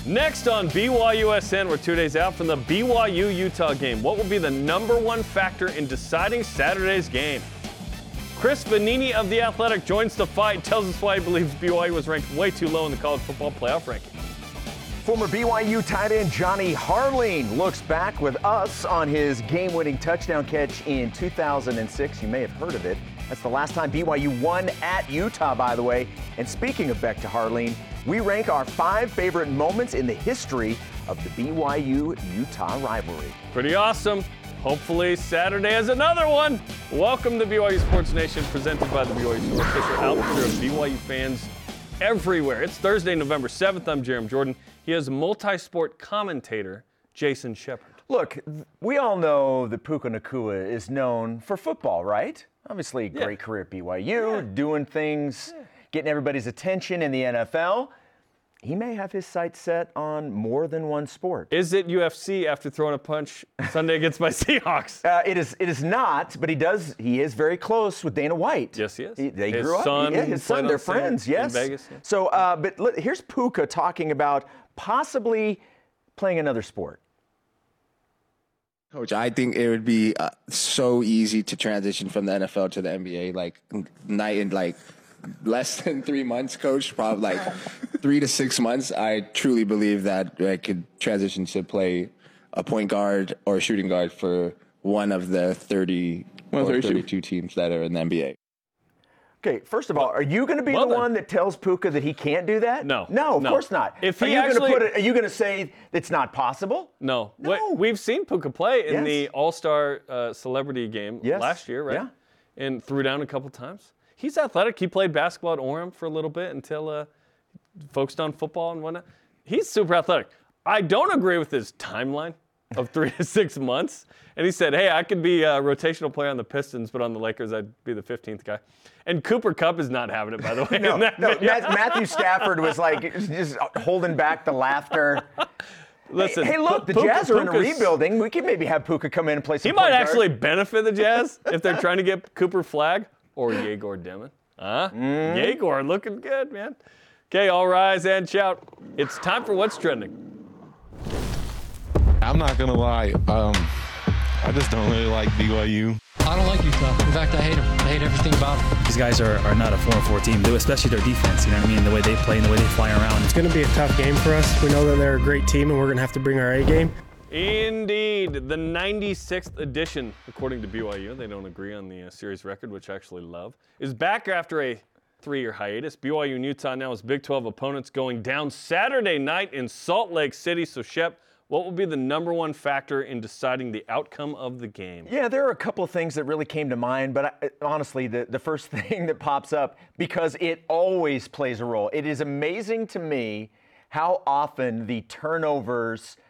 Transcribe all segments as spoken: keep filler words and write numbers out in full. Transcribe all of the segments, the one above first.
Next on B Y U S N, we're two days out from the B Y U-Utah game. What will be the number one factor in deciding Saturday's game? Chris Vannini of The Athletic joins the fight, tells us why he believes B Y U was ranked way too low in the college football playoff ranking. Former B Y U tight end Johnny Harline looks back with us on his game-winning touchdown catch in two thousand six. You may have heard of it. That's the last time B Y U won at Utah, by the way. And speaking of Beck to Harline, we rank our five favorite moments in the history of the B Y U-Utah rivalry. Pretty awesome. Hopefully Saturday has another one. Welcome to B Y U Sports Nation, presented by the B Y U Sports official outfitter of B Y U fans everywhere. It's Thursday, November seventh. I'm Jeremy Jordan. He is multi-sport commentator Jason Shepard. Look, we all know that Puka Nacua is known for football, right? Obviously, great yeah. career at B Y U, yeah. doing things, yeah. getting everybody's attention in the N F L. He may have his sights set on more than one sport. Is it U F C after throwing a punch Sunday against my Seahawks? Uh, it is. It is not. But he does. He is very close with Dana White. Yes, he is. He, they his grew son up. Yeah, his son. They're friends. Yes. In Vegas. Yeah. So, uh, but look, here's Puka talking about possibly playing another sport. Coach, I think it would be uh, so easy to transition from the N F L to the N B A, like night and like less than three months, Coach. Probably like three to six months. I truly believe that I could transition to play a point guard or a shooting guard for one of the thirty or thirty-two teams that are in the N B A. Okay, first of all, are you going to be well the done. one that tells Puka that he can't do that? No. No, of no. course not. If are he you actually, going to put it, are you going to say it's not possible? No. No. We've seen Puka play in yes. the All-Star uh, Celebrity game yes. last year, right? Yeah. And threw down a couple times. He's athletic. He played basketball at Orem for a little bit until uh, focused on football and whatnot. He's super athletic. I don't agree with his timeline of three to six months. And he said, hey, I could be a rotational player on the Pistons, but on the Lakers, I'd be the fifteenth guy. And Cooper Kupp is not having it, by the way. no, no Matthew Stafford was like just holding back the laughter. Listen, hey, hey, look, the Puka, Jazz are in a Puka's, rebuilding. We can maybe have Puka come in and play some He might guard. actually benefit the Jazz if they're trying to get Cooper Flagg or Yegor Demon. Huh? Mm. Yegor looking good, man. Okay, all rise and shout. It's time for What's Trending. I'm not going to lie. Um, I just don't really like B Y U. I don't like Utah. In fact, I hate them. I hate everything about them. These guys are, are not a four and four team, especially their defense. You know what I mean? The way they play and the way they fly around. It's going to be a tough game for us. We know that they're a great team, and we're going to have to bring our A game. Indeed. The ninety-sixth edition, according to B Y U, they don't agree on the uh, series record, which I actually love, is back after a three-year hiatus. B Y U and Utah now as Big twelve opponents going down Saturday night in Salt Lake City. So, Shep, what will be the number one factor in deciding the outcome of the game? Yeah, there are a couple of things that really came to mind, but I, honestly, the, the first thing that pops up, because it always plays a role. It is amazing to me how often the turnovers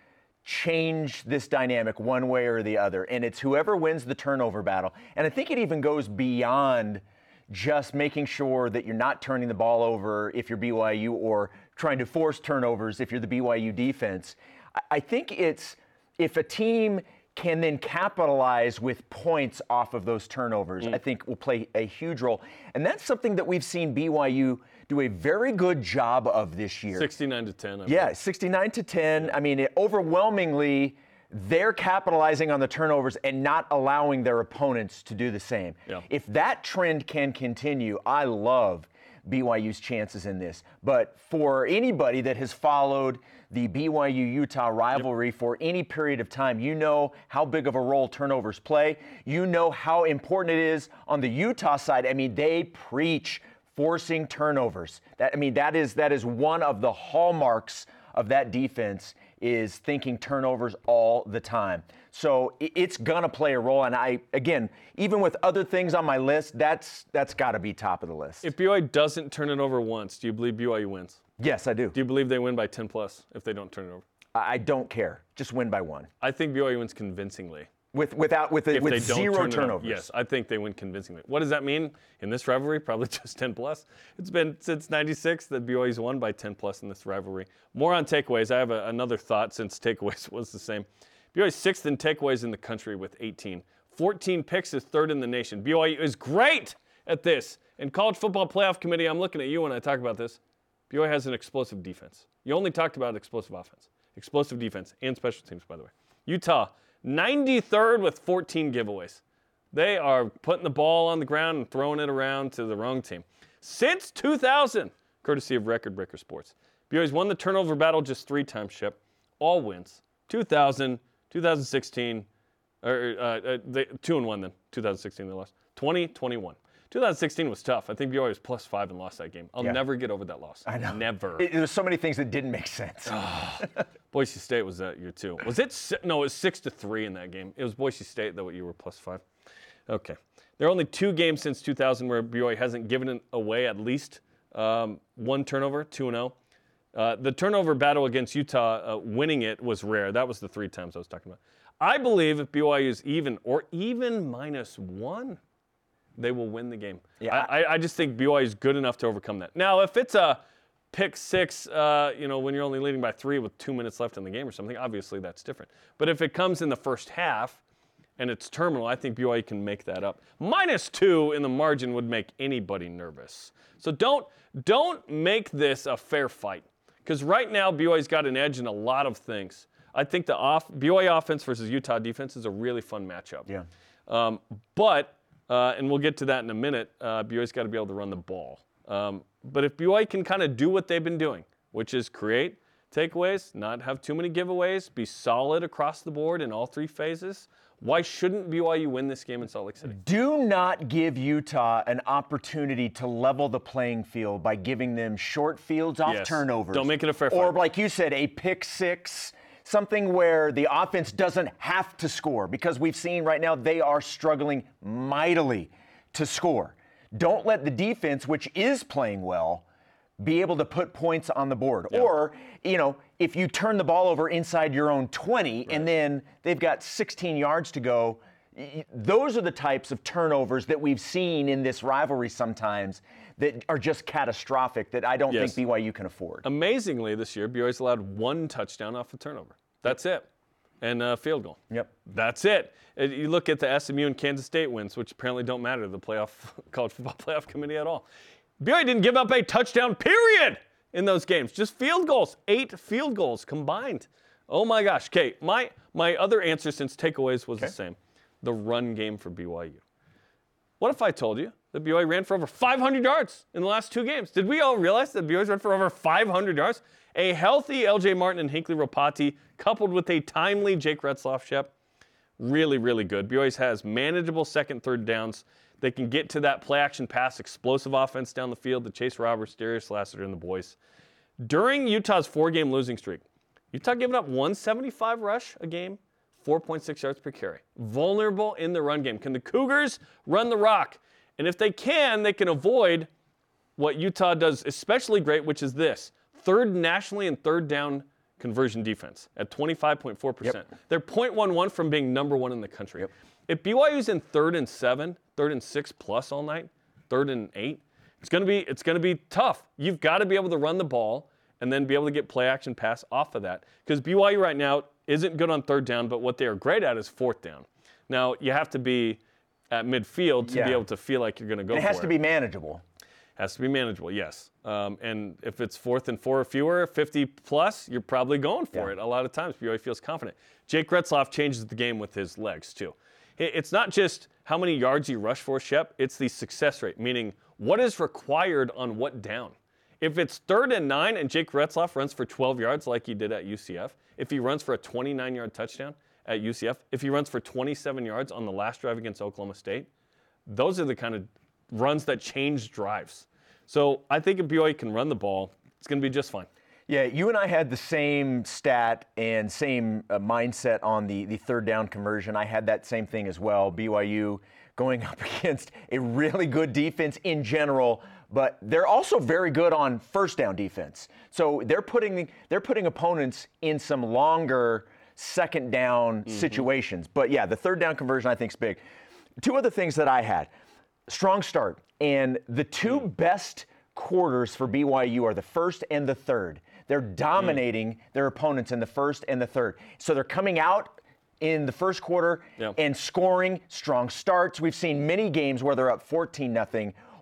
change this dynamic one way or the other, and it's whoever wins the turnover battle. And I think it even goes beyond just making sure that you're not turning the ball over if you're B Y U or trying to force turnovers if you're the B Y U defense. I think it's if a team can then capitalize with points off of those turnovers, mm. I think will play a huge role. And that's something that we've seen B Y U do a very good job of this year. sixty-nine to ten. I yeah, believe. sixty-nine to ten. Yeah. I mean, it, overwhelmingly, they're capitalizing on the turnovers and not allowing their opponents to do the same. Yeah. If that trend can continue, I love B Y U's chances in this. But for anybody that has followed the B Y U-Utah rivalry yep. for any period of time, you know how big of a role turnovers play. You know how important it is on the Utah side. I mean, they preach forcing turnovers. That I mean, that is that is one of the hallmarks of that defense, is thinking turnovers all the time. So it's going to play a role. And I, again, even with other things on my list, that's that's got to be top of the list. If B Y U doesn't turn it over once, do you believe B Y U wins? Yes, I do. Do you believe they win by ten plus if they don't turn it over? I don't care. Just win by one. I think B Y U wins convincingly. With without with a, with zero turn turnovers. Yes, I think they win convincingly. What does that mean in this rivalry? Probably just ten plus. It's been since ninety-six that B Y U's won by ten plus in this rivalry. More on takeaways. I have a, another thought since takeaways was the same. B Y U is sixth in takeaways in the country with eighteen. fourteen picks is third in the nation. B Y U is great at this. And College Football Playoff Committee, I'm looking at you when I talk about this. B Y U has an explosive defense. You only talked about explosive offense. Explosive defense and special teams, by the way. Utah, ninety-third with fourteen giveaways. They are putting the ball on the ground and throwing it around to the wrong team. Since two thousand, courtesy of Record Breaker Sports, B Y U's won the turnover battle just three times, Shep. All wins. two thousand, two thousand sixteen, or uh, uh, they, two and one then. two thousand sixteen they lost. twenty, twenty-one. two thousand sixteen was tough. I think B Y U was plus five and lost that game. I'll Yeah. never get over that loss. I know. Never. It, there's so many things that didn't make sense. Boise State was that year too. Was it? Si- no, it was six to three in that game. It was Boise State that you were plus five. Okay. There are only two games since two thousand where B Y U hasn't given it away at least um, one turnover, two and zero. Uh, the turnover battle against Utah, uh, winning it was rare. That was the three times I was talking about. I believe if B Y U is even or even minus one, they will win the game. Yeah. I, I just think B Y U is good enough to overcome that. Now, if it's a pick six, uh, you know, when you're only leading by three with two minutes left in the game or something, obviously that's different. But if it comes in the first half and it's terminal, I think B Y U can make that up. Minus two in the margin would make anybody nervous. So don't don't make this a fair fight. Because right now, B Y U's got an edge in a lot of things. I think the off, B Y U offense versus Utah defense is a really fun matchup. Yeah. Um, but, uh, and we'll get to that in a minute, uh, B Y U's got to be able to run the ball. Um, but if B Y U can kind of do what they've been doing, which is create takeaways, not have too many giveaways, be solid across the board in all three phases, why shouldn't B Y U win this game in Salt Lake City? Do not give Utah an opportunity to level the playing field by giving them short fields off Yes. turnovers. Don't make it a fair Or, fight. like you said, a pick six, something where the offense doesn't have to score, because we've seen right now they are struggling mightily to score. Don't let the defense, which is playing well, be able to put points on the board. Yeah. Or, you know, if you turn the ball over inside your own twenty and then they've got sixteen yards to go, y- those are the types of turnovers that we've seen in this rivalry sometimes that are just catastrophic that I don't Yes. think B Y U can afford. Amazingly, this year, B Y U's allowed one touchdown off a turnover. That's it. And a field goal. Yep. That's it. And you look at the S M U and Kansas State wins, which apparently don't matter to the playoff college football playoff committee at all. B Y U didn't give up a touchdown, period, in those games. Just field goals. Eight field goals combined. Oh, my gosh. Okay, my, my other answer since takeaways was the same. The run game for B Y U. What if I told you that B Y U ran for over five hundred yards in the last two games? Did we all realize that B Y U's ran for over five hundred yards? A healthy L J Martin and Hinckley Ropati, coupled with a timely Jake Retzloff, Shep, really, really good. B Y U has manageable second, third downs. They can get to that play-action pass, explosive offense down the field to Chase Roberts, Darius Lassiter, and the boys. During Utah's four-game losing streak, Utah giving up one seventy-five rush a game, four point six yards per carry. Vulnerable in the run game. Can the Cougars run the rock? And if they can, they can avoid what Utah does especially great, which is this. Third nationally and third down conversion defense at twenty-five point four percent. Yep. They're point one one from being number one in the country. Yep. If B Y U's in third and seven, third and six plus all night, third and eight, it's gonna be it's gonna be tough. You've got to be able to run the ball and then be able to get play action pass off of that. Because B Y U right now isn't good on third down, but what they are great at is fourth down. Now you have to be at midfield to Yeah. be able to feel like you're gonna go It for has it. to be manageable. Has to be manageable, yes. Um, and if it's fourth and four or fewer, fifty plus, you're probably going for Yeah. it. A lot of times, B Y U feels confident. Jake Retzloff changes the game with his legs, too. It- It's not just how many yards you rush for, Shep. It's the success rate, meaning what is required on what down. If it's third and nine and Jake Retzloff runs for twelve yards like he did at U C F, if he runs for a twenty-nine-yard touchdown at U C F, if he runs for twenty-seven yards on the last drive against Oklahoma State, those are the kind of runs that change drives. So I think if B Y U can run the ball, it's going to be just fine. Yeah, you and I had the same stat and same uh, mindset on the, the third down conversion. I had that same thing as well. B Y U going up against a really good defense in general, but they're also very good on first down defense. So they're putting they're putting opponents in some longer second down Mm-hmm. situations. But yeah, the third down conversion I think is big. Two other things that I had. Strong start. And the two Mm. best quarters for B Y U are the first and the third. They're dominating Mm. their opponents in the first and the third. So they're coming out in the first quarter Yeah. and scoring strong starts. We've seen many games where they're up fourteen nothing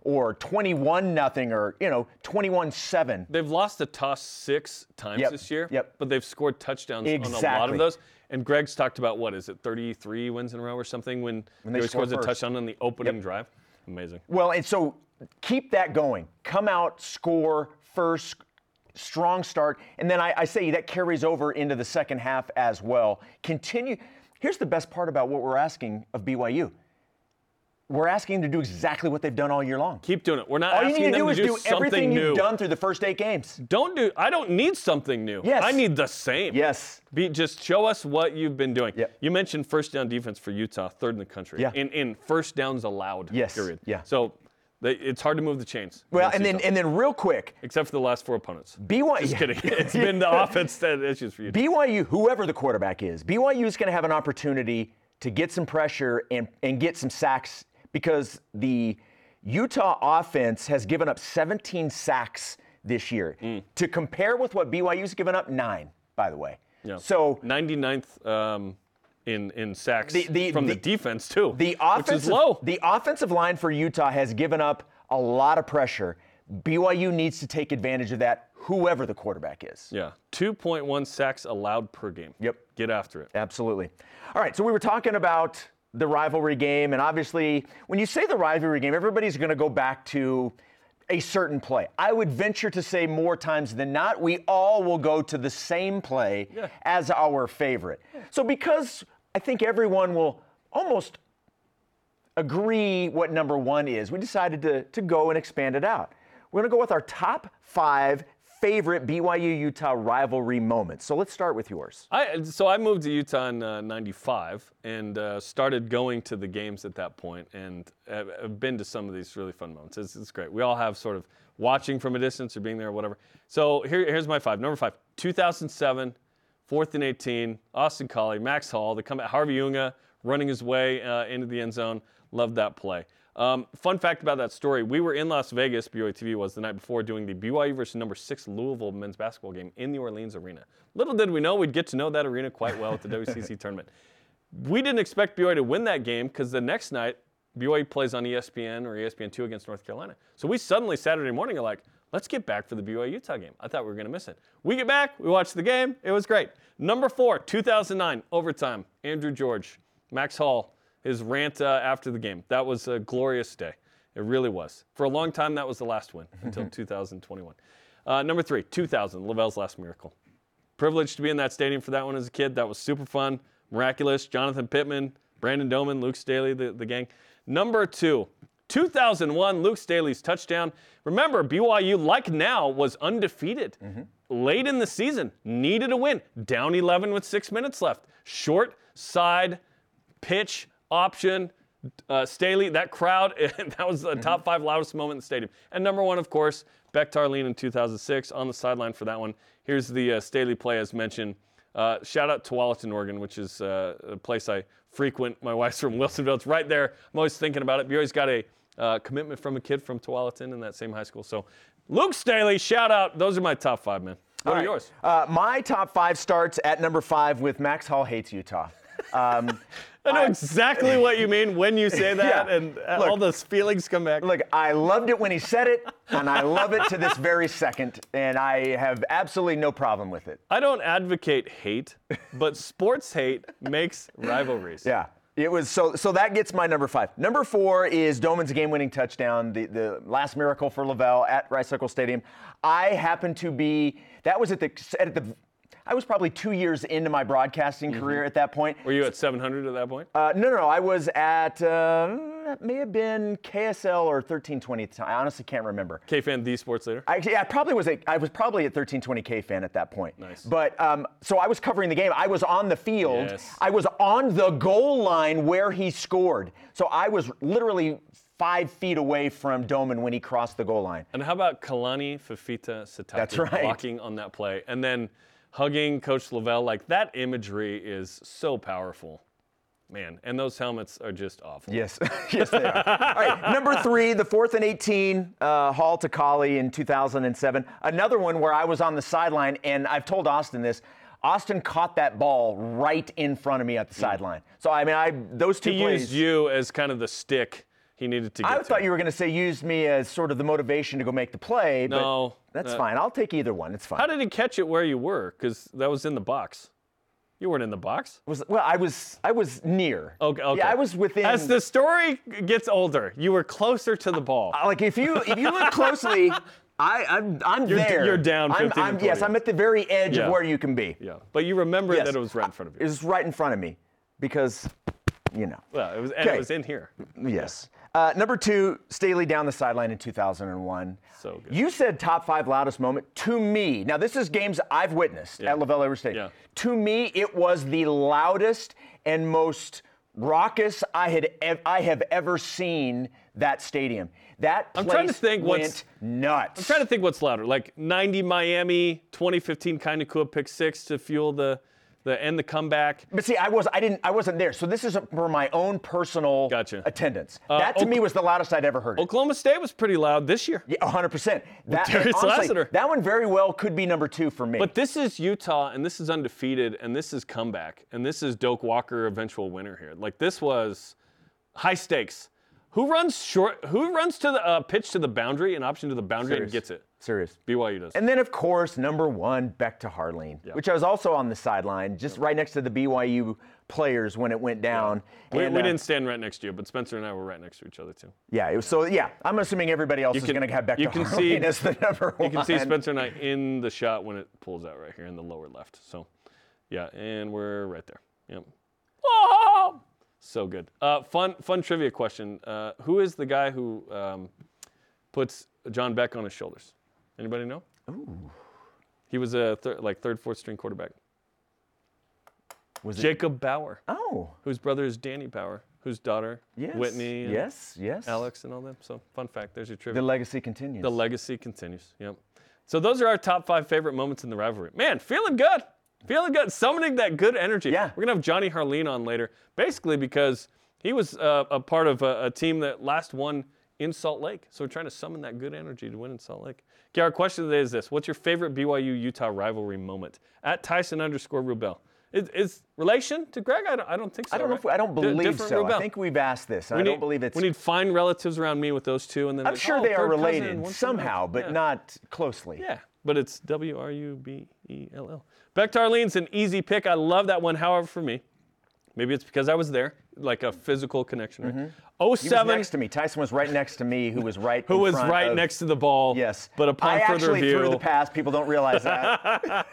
or twenty-one nothing or, you know, twenty-one seven. They've lost the toss six times Yep, this year, yep. but they've scored touchdowns on a lot Exactly. of those. And Greg's talked about, what is it, thirty-three wins in a row or something when, When they he score scores a first. touchdown on the opening Yep. drive. Amazing. Well, and so keep that going. Come out, score first, strong start. And then I, I say that carries over into the second half as well. Continue. Here's the best part about what we're asking of B Y U. We're asking them to do exactly what they've done all year long. Keep doing it. We're not All you asking need to them do to is do, do something everything new. you've done through the first eight games. Don't do. I don't need something new. Yes. I need the same. Yes. Be, just show us what you've been doing. Yep. You mentioned first down defense for Utah, third in the country. Yeah. In in first downs allowed. Yes. Period. Yeah. So they, it's hard to move the chains. Well, against and then Utah, and then real quick, except for the last four opponents. B Y U. Just kidding. It's been the offense that had issues for you. B Y U, whoever the quarterback is, B Y U is going to have an opportunity to get some pressure and, and get some sacks because the Utah offense has given up seventeen sacks this year. Mm. To compare with what B Y U's given up, nine, by the way. Yeah. So ninety-ninth um, in in sacks The- the- from the, the- defense too, the which is offensive, low. the offensive line for Utah has given up a lot of pressure. B Y U needs to take advantage of that, whoever the quarterback is. Yeah, two point one sacks allowed per game. Yep. Get after it. Absolutely. All right, so we were talking about the rivalry game, and obviously, when you say the rivalry game, everybody's going to go back to a certain play. I would venture to say more times than not, we all will go to the same play Yeah. as our favorite. So because I think everyone will almost agree what number one is, we decided to, to go and expand it out. We're going to go with our top five favorite B Y U-Utah rivalry moments. So let's start with yours. I so I moved to Utah in uh, ninety-five and uh, started going to the games at that point, and I've, I've been to some of these really fun moments. It's, it's great. We all have sort of watching from a distance or being there or whatever. So here, here's my five. Number five, two thousand seven, fourth and eighteen, Austin Collie, Max Hall. They come at Harvey Unga running his way uh, into the end zone. Loved that play. Um, fun fact about that story, we were in Las Vegas, B Y U T V was the night before, doing the B Y U versus number six Louisville men's basketball game in the Orleans Arena. Little did we know we'd get to know that arena quite well at the W C C tournament. We didn't expect B Y U to win that game because the next night, B Y U plays on E S P N or E S P N two against North Carolina. So we suddenly, Saturday morning, are like, let's get back for the B Y U-Utah game. I thought we were going to miss it. We get back, we watch the game, it was great. Number four, two thousand nine, overtime, Andrew George, Max Hall, his rant uh, after the game. That was a glorious day. It really was. For a long time, that was the last win until two thousand twenty-one. Uh, number three, two thousand, Lavelle's last miracle. Privileged to be in that stadium for that one as a kid. That was super fun, miraculous. Jonathan Pittman, Brandon Doman, Luke Staley, the, the gang. Number two, two thousand one, Luke Staley's touchdown. Remember, B Y U, like now, was undefeated. Mm-hmm. Late in the season, needed a win. Down eleven with six minutes left. Short side pitch option. Uh, Staley, that crowd, that was the mm-hmm. top five loudest moment in the stadium. And number one, of course, Beck Tarleen in two thousand six on the sideline for that one. Here's the uh, Staley play as mentioned. Uh, shout out to Tualatin, Oregon, which is uh, a place I frequent. My wife's from Wilsonville. It's right there. I'm always thinking about it. We always got a uh, commitment from a kid from Tualatin in that same high school. So Luke Staley, shout out. Those are my top five, man. What All are right. yours? Uh, my top five starts at number five with Max Hall hates Utah. Um, I know I- exactly what you mean when you say that, Yeah. and uh, Look, all those feelings come back. Look, I loved it when he said it, and I love it to this very second, and I have absolutely no problem with it. I don't advocate hate, but sports hate makes rivalries. Yeah. It was so so that gets my number five. Number four is Doman's game-winning touchdown, the, the last miracle for Lavelle at Rice-Eccles Stadium. I happened to be that was at the at the I was probably two years into my broadcasting mm-hmm. career at that point. Were you at seven hundred at that point? Uh, no, no, no. I was at, uh, that may have been K S L or thirteen twenty at the time. I honestly can't remember. K-Fan, the sports leader? I, yeah, I probably was a, I was probably at thirteen twenty K-Fan at that point. Nice. But, um, so I was covering the game. I was on the field. Yes. I was on the goal line where he scored. So I was literally five feet away from Doman when he crossed the goal line. And how about Kalani Fafita Sitake That's right. blocking on that play? And then hugging Coach Lavelle, like that imagery is so powerful. Man, and those helmets are just awful. Yes, yes they are. All right, number three, the fourth and eighteen, uh, Hall to Collie in two thousand seven. Another one where I was on the sideline, and I've told Austin this. Austin caught that ball right in front of me at the sideline. So, I mean, I those two He plays. used you as kind of the stick he needed to get I to thought it. you were going to say used me as sort of the motivation to go make the play, but No, that's uh, fine. I'll take either one. It's fine. How did he catch it where you were? Because that was in the box. You weren't in the box. was well, I was I was near. Okay, okay. Yeah, I was within. As the story gets older, you were closer to the ball. Uh, like if you if you look closely, I I'm, I'm You're d- there. you're down I'm, fifteen I'm, to yes, twenty. I'm at the very edge Yeah. of where you can be. Yeah, but you remember Yes. that it was right in front of It you. was right in front of me because, you know. Well, it was, and Okay. it was in here. Yes. Uh, number two, Staley down the sideline in two thousand one. So good. You said top five loudest moment. To me, now this is games I've witnessed Yeah. at LaVell Edwards Stadium. Yeah. To me, it was the loudest and most raucous I had ev- I have ever seen that stadium. That place I'm trying to think went what's- nuts. I'm trying to think what's louder, like ninety Miami, twenty fifteen Kainakua pick six to fuel the, the end the comeback. But see, I was I didn't I wasn't there, so this is for my own personal Gotcha. attendance. Uh, that to Ok- me was the loudest I'd ever heard. it. Oklahoma State was pretty loud this year. Yeah, one hundred percent. That, Darius honestly, Lassiter. that one very well could be number two for me. But this is Utah, and this is undefeated, and this is comeback, and this is Doak Walker, eventual winner here. Like this was high stakes. Who runs short? Who runs to the uh, pitch to the boundary, an option to the boundary, Serious. and gets it? Serious. B Y U does. And then, of course, number one, Beck to Harleen, which I was also on the sideline, just right next to the B Y U players when it went down. we, And, we uh, didn't stand right next to you, but Spencer and I were right next to each other too. Yeah, it was, so yeah, I'm assuming everybody else You is can- going to have Beck you to can Harleen see- as the number one. You can see Spencer and I in the shot when it pulls out right here in the lower left. So, yeah, and we're right there. Yep. Oh! So good. Uh, fun, fun trivia question. Uh, who is the guy who um, puts John Beck on his shoulders? Anybody know? Ooh. He was a thir- like third, fourth string quarterback. Was it- Jacob Bauer, Oh, whose brother is Danny Bauer, whose daughter yes. Whitney, and Yes, yes. Alex, and all them. So, fun fact. There's your trivia. The legacy continues. The legacy continues. Yep. So those are our top five favorite moments in the rivalry. Man, feeling good. Feeling good. Summoning that good energy. Yeah. We're going to have Johnny Harleen on later, basically because he was uh, a part of a, a team that last won in Salt Lake. So we're trying to summon that good energy to win in Salt Lake. Okay, our question today is this. What's your favorite B Y U-Utah rivalry moment? At Tyson underscore Rubel. Is, is relation to Greg? I don't, I don't think so. I don't know right? if we, I don't Di- believe different so. I Rubel. think we've asked this. and we I need, don't believe it's. We need fine relatives around me with those two. and then I'm it's, sure oh, they are third cousin, related one's somehow, related. but Yeah. not closely. Yeah, but it's W R U B E L L. Beck to Harleen's an easy pick. I love that one. However, for me, maybe it's because I was there, like a physical connection. Right? He oh was seven, next to me. Tyson was right next to me, who was right. who in was front right of- next to the ball. Yes. But upon I further actually review, threw the pass. People don't realize that.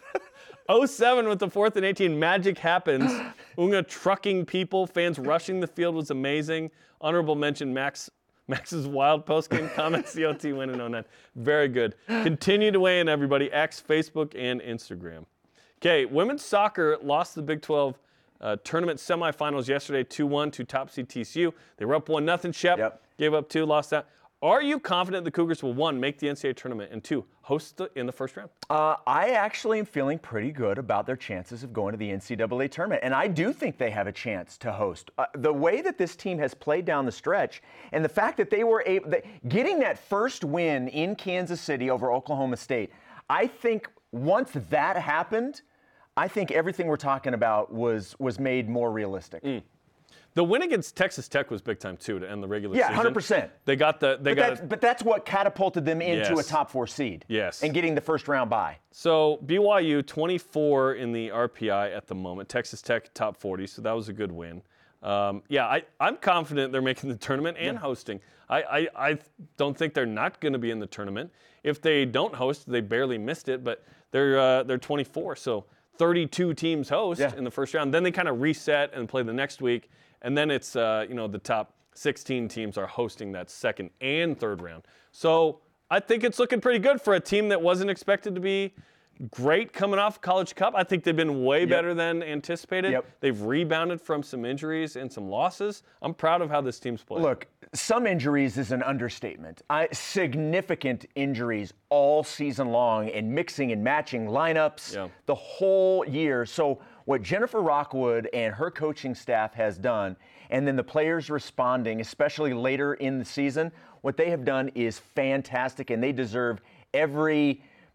oh seven with the fourth and eighteen, magic happens. Unga trucking people, fans rushing the field was amazing. Honorable mention, Max. Max's wild post-game comments, C O T win in oh nine. Very good. Continue to weigh in, everybody. X, Facebook, and Instagram. Okay, women's soccer lost the Big twelve uh, tournament semifinals yesterday, two one to top seed T C U. They were up one nothing. Shep Yep. gave up two, lost that. Are you confident the Cougars will, one, make the N C double A tournament, and two, host the, in the first round? Uh, I actually am feeling pretty good about their chances of going to the N C double A tournament, and I do think they have a chance to host. Uh, the way that this team has played down the stretch, and the fact that they were able, that getting that first win in Kansas City over Oklahoma State, I think once that happened, I think everything we're talking about was was made more realistic. Mm. The win against Texas Tech was big time too to end the regular Yeah, season. one hundred percent. They got the they But got that's, it. but that's what catapulted them into Yes. a top four seed. Yes. And getting the first round bye. So B Y U twenty-four in the R P I at the moment. Texas Tech top forty, so that was a good win. Um, yeah, I, I'm confident they're making the tournament and hosting. I, I, I don't think they're not going to be in the tournament. If they don't host, they barely missed it, but they're uh, they're twenty-four, so thirty-two teams host Yeah. in the first round. Then they kind of reset and play the next week, and then it's uh, you know the top sixteen teams are hosting that second and third round. So I think it's looking pretty good for a team that wasn't expected to be great coming off College Cup. I think they've been way better than anticipated. Yep. They've rebounded from some injuries and some losses. I'm proud of how this team's played. Look, some injuries is an understatement. I, significant injuries all season long and mixing and matching lineups Yeah. the whole year. So what Jennifer Rockwood and her coaching staff has done, and then the players responding, especially later in the season, what they have done is fantastic, and they deserve every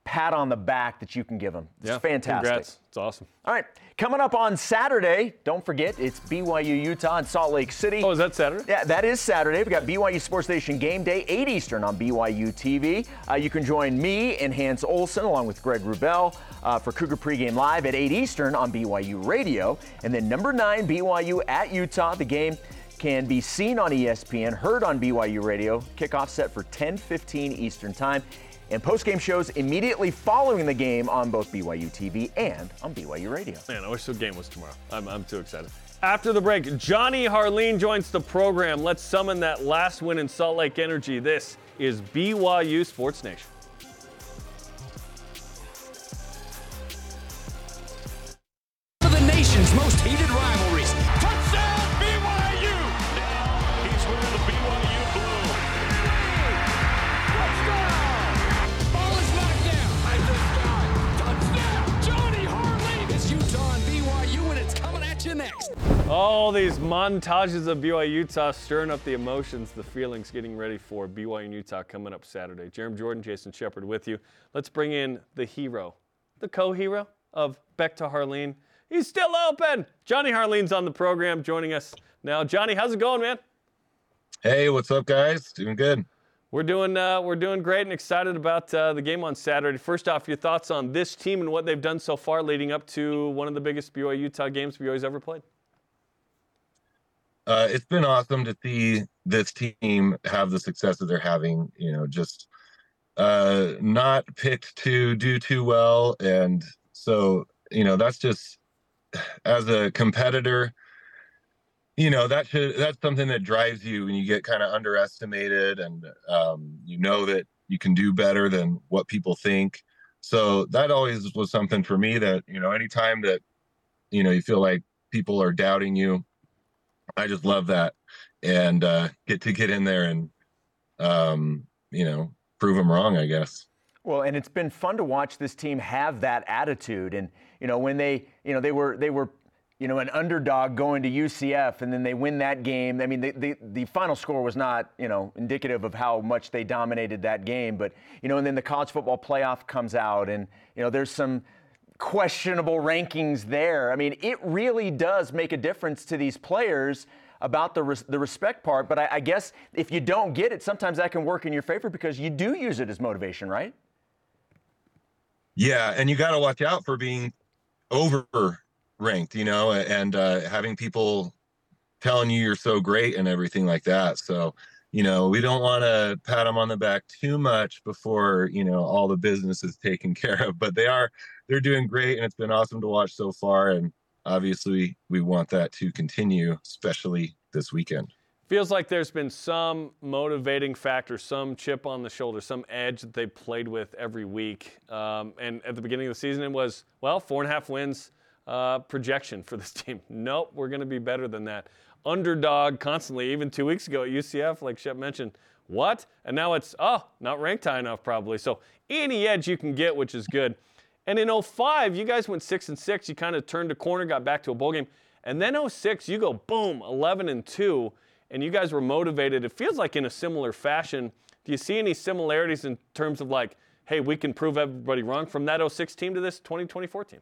pat on the back that you can give them. It's yeah, fantastic. Congrats. It's awesome. All right, coming up on Saturday, don't forget, it's B Y U Utah in Salt Lake City. Oh, is that Saturday? Yeah, that is Saturday. We've got B Y U Sports Nation Game Day, eight Eastern on B Y U T V. Uh, you can join me and Hans Olsen along with Greg Wrubell uh, for Cougar Pregame Live at eight Eastern on B Y U Radio. And then number nine, B Y U at Utah. The game can be seen on E S P N, heard on B Y U Radio. Kickoff set for ten fifteen Eastern Time. And post-game shows immediately following the game on both B Y U T V and on B Y U Radio. Man, I wish the game was tomorrow. I'm, I'm too excited. After the break, Johnny Harline joins the program. Let's summon that last win in Salt Lake energy. This is B Y U Sports Nation. One of the nation's most heated rivalries. Touchdown, B Y U! Now he's wearing the B Y U blue. Touchdown! Ball is knocked down. I just got touchdown. Johnny Harline. It's Utah and B Y U, and it's coming at you next. All these montages of B Y U Utah stirring up the emotions, the feelings, getting ready for B Y U and Utah coming up Saturday. Jeremy Jordan, Jason Shepard with you. Let's bring in the hero, the co-hero of Back to Harline. He's still open. Johnny Harline's on the program joining us now. Johnny, how's it going, man? Hey, what's up, guys? Doing good. We're doing uh, we're doing great and excited about uh, the game on Saturday. First off, your thoughts on this team and what they've done so far leading up to one of the biggest B Y U Utah games B Y U's ever played. Uh, it's been awesome to see this team have the success that they're having. You know, just uh, not picked to do too well, and so you know that's just as a competitor. You know, that should that's something that drives you when you get kind of underestimated, and um, you know that you can do better than what people think. So that always was something for me that, you know, anytime that, you know, you feel like people are doubting you, I just love that, and uh, get to get in there and, um, you know, prove them wrong, I guess. Well, and it's been fun to watch this team have that attitude. And, you know, when they, you know, they were, they were, you know, an underdog going to U C F, and then they win that game. I mean, the, the, the final score was not, you know, indicative of how much they dominated that game. But, you know, and then the college football playoff comes out, and, you know, there's some questionable rankings there. I mean, it really does make a difference to these players about the res- the respect part. But I, I guess if you don't get it, sometimes that can work in your favor because you do use it as motivation, right? Yeah, and you got to watch out for being over-ranked, you know, and uh, having people telling you you're so great and everything like that. So, you know, we don't want to pat them on the back too much before, you know, all the business is taken care of. But they are, they're doing great, and it's been awesome to watch so far. And obviously, we want that to continue, especially this weekend. Feels like there's been some motivating factor, some chip on the shoulder, some edge that they played with every week. Um, and at the beginning of the season, it was, well, four and a half wins uh, projection for this team. Nope, we're going to be better than that. Underdog constantly, even two weeks ago at U C F, like Shep mentioned. What? And now it's, oh, not ranked high enough probably. So any edge you can get, which is good. And in oh five, you guys went six and six. You kind of turned a corner, got back to a bowl game. And then oh six, you go boom, eleven and two. And you guys were motivated, it feels like in a similar fashion. Do you see any similarities in terms of like, hey, we can prove everybody wrong from that oh six team to this twenty twenty-four team?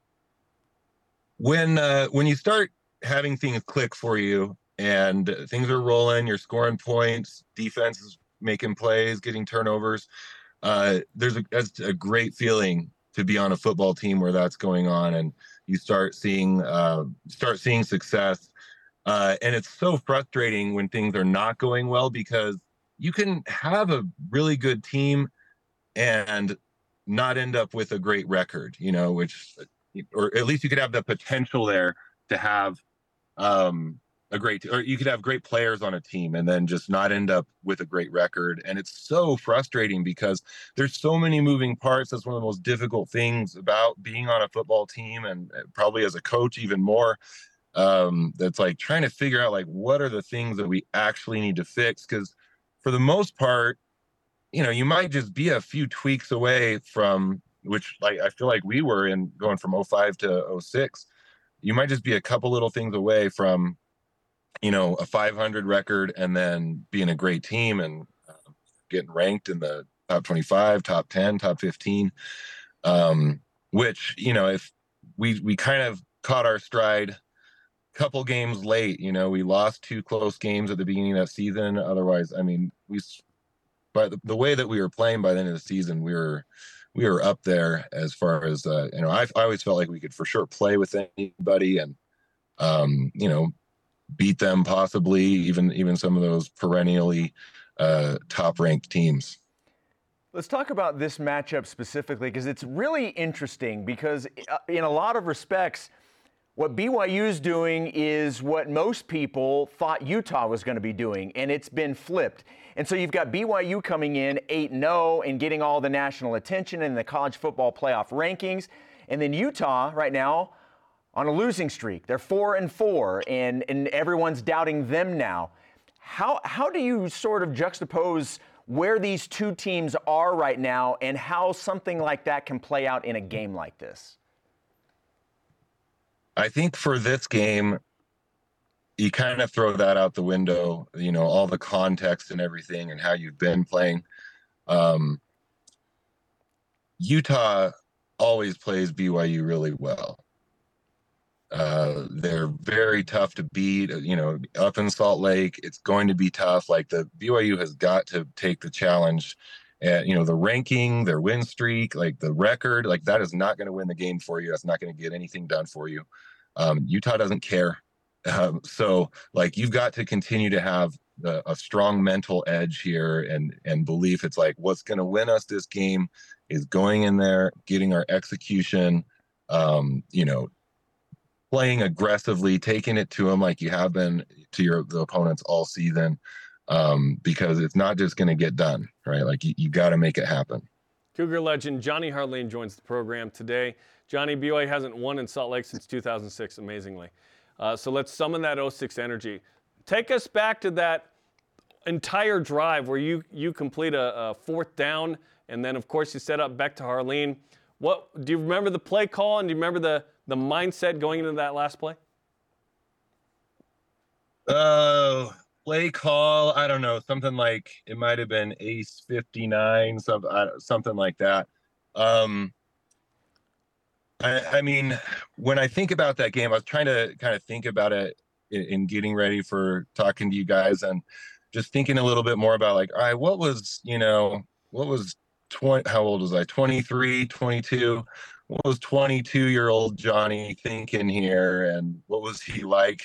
When uh, when you start having things click for you and things are rolling, you're scoring points, defense is making plays, getting turnovers, uh, there's a, that's a great feeling to be on a football team where that's going on, and you start seeing uh, start seeing success. Uh, and it's so frustrating when things are not going well because you can have a really good team and not end up with a great record, you know, which, or at least you could have the potential there to have um, a great, or you could have great players on a team and then just not end up with a great record. And it's so frustrating because there's so many moving parts. That's one of the most difficult things about being on a football team, and probably as a coach even more. Um, that's like trying to figure out like what are the things that we actually need to fix, because for the most part, you know, you might just be a few tweaks away from, which like I feel like we were in going from oh five to oh six. You might just be a couple little things away from, you know, a five hundred record and then being a great team and uh, getting ranked in the top twenty-five, top ten, top fifteen. Um, which, you know, if we, we kind of caught our stride a couple games late, you know, we lost two close games at the beginning of that season. Otherwise, I mean, we, but the, the way that we were playing by the end of the season, we were, we were up there as far as, uh, you know, I, I always felt like we could for sure play with anybody and, um, you know, beat them possibly, even, even some of those perennially uh, top ranked teams. Let's talk about this matchup specifically, because it's really interesting because in a lot of respects, what B Y U's doing is what most people thought Utah was going to be doing, and it's been flipped. And so you've got B Y U coming in eight and oh and getting all the national attention in the college football playoff rankings, and then Utah right now on a losing streak. They're four and four, and, and everyone's doubting them now. How, how do you sort of juxtapose where these two teams are right now and how something like that can play out in a game like this? I think for this game, you kind of throw that out the window, you know, all the context and everything and how you've been playing. Um, Utah always plays B Y U really well. Uh, they're very tough to beat, you know, up in Salt Lake. It's going to be tough. Like the B Y U has got to take the challenge and, you know, the ranking, their win streak, like the record, like that is not going to win the game for you. That's not going to get anything done for you. Um, Utah doesn't care. Um, so like, you've got to continue to have the, a strong mental edge here and, and belief. It's like, what's going to win us this game is going in there, getting our execution, um, you know, playing aggressively, taking it to them like you have been to your the opponents all season, um, because it's not just going to get done, right? Like you, you got to make it happen. Cougar legend Johnny Harline joins the program today. Johnny, B Y U hasn't won in Salt Lake since two thousand six, amazingly. Uh, so let's summon that oh six energy. Take us back to that entire drive where you you complete a, a fourth down, and then of course you set up Beck to Harline. What do you remember the play call, and do you remember the the mindset going into that last play? Oh, uh, play call. I don't know. Something like it might have been Ace fifty-nine, something, something like that. Um, I, I mean, when I think about that game, I was trying to kind of think about it in, in getting ready for talking to you guys and just thinking a little bit more about like, all right, what was, you know, what was twenty, how old was I? twenty-three, twenty-two. What was twenty-two-year-old Johnny thinking here, and what was he like?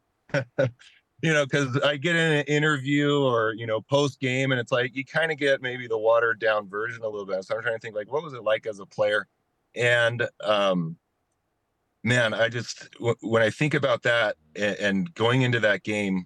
You know, because I get in an interview or, you know, post-game, and it's like you kind of get maybe the watered-down version a little bit. So I'm trying to think, like, what was it like as a player? And, um, man, I just, w- when I think about that and, and going into that game,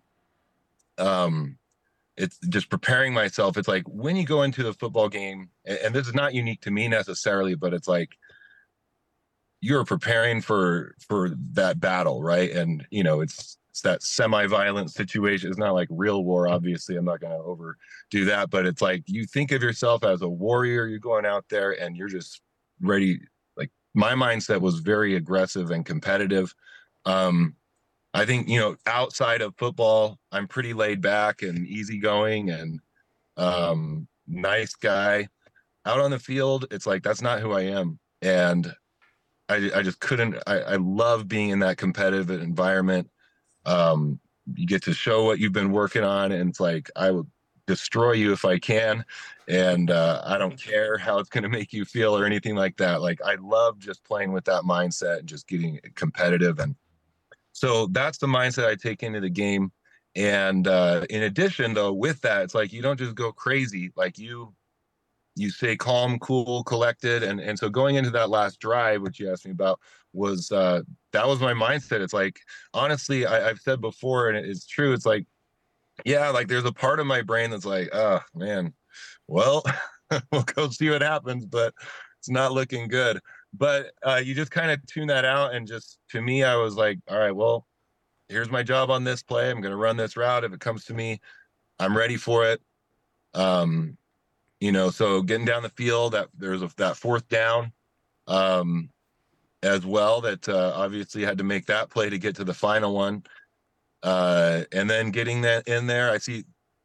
um, it's just preparing myself. It's like when you go into the football game, and, and this is not unique to me necessarily, but it's like, you're preparing for for that battle, right? And you know, it's it's that semi-violent situation. It's not like real war, obviously. I'm not going to overdo that, but it's like you think of yourself as a warrior. You're going out there and you're just ready. Like my mindset was very aggressive and competitive. Um, I think you know, outside of football, I'm pretty laid back and easygoing and um, nice guy. Out on the field, it's like that's not who I am, and I, I just couldn't. I, I love being in that competitive environment. Um, you get to show what you've been working on, and it's like I will destroy you if I can, and uh, I don't care how it's going to make you feel or anything like that. Like I love just playing with that mindset and just getting competitive, and so that's the mindset I take into the game. And uh, in addition, though, with that, it's like you don't just go crazy. Like you. You stay calm, cool, collected. And, and so going into that last drive, which you asked me about, was uh, that was my mindset. It's like, honestly, I, I've said before, and it's true. It's like, yeah, like there's a part of my brain that's like, oh, man, well, we'll go see what happens, but it's not looking good. But uh, you just kind of tune that out. And just to me, I was like, all right, well, here's my job on this play. I'm going to run this route. If it comes to me, I'm ready for it. Um, You know, so getting down the field, that there's a, that fourth down um, as well that uh, obviously had to make that play to get to the final one. Uh, and then getting that in there, I see